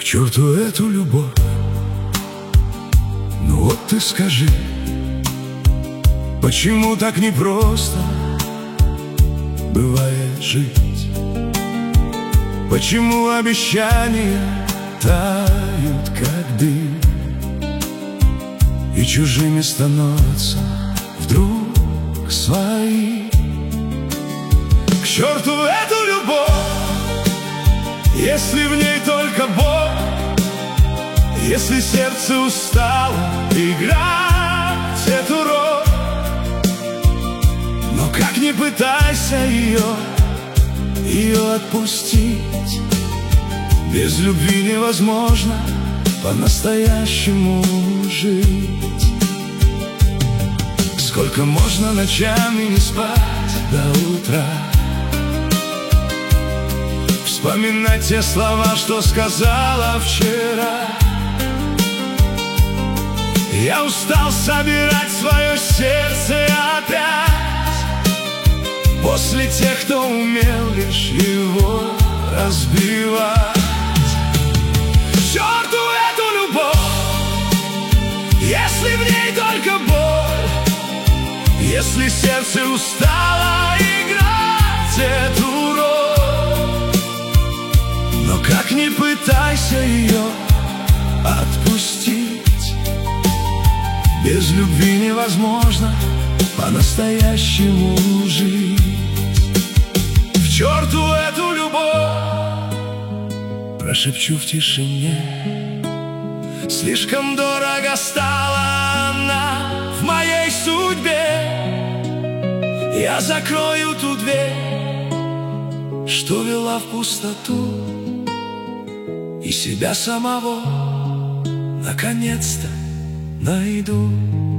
черту эту любовь. Ну вот ты скажи, почему так непросто бывает жить? Почему обещания тают, как дым, и чужими становятся вдруг свои? К черту эту любовь, если в ней только боль, если сердце устало играть эту роль. Но как ни пытайся ее отпустить, без любви невозможно по-настоящему жить. Сколько можно ночами не спать до утра, вспоминать те слова, что сказала вчера. Я устал собирать свое сердце опять после тех, кто умел лишь его разбивать. К черту эту любовь, если в ней только боль, если сердце устало играть эту роль. Но как ни пытайся ее отпустить, без любви невозможно по-настоящему жить. К черту эту любовь, прошепчу в тишине, слишком дорого стала она в моей судьбе. Я закрою ту дверь, что вела в пустоту, и себя самого наконец-то найду.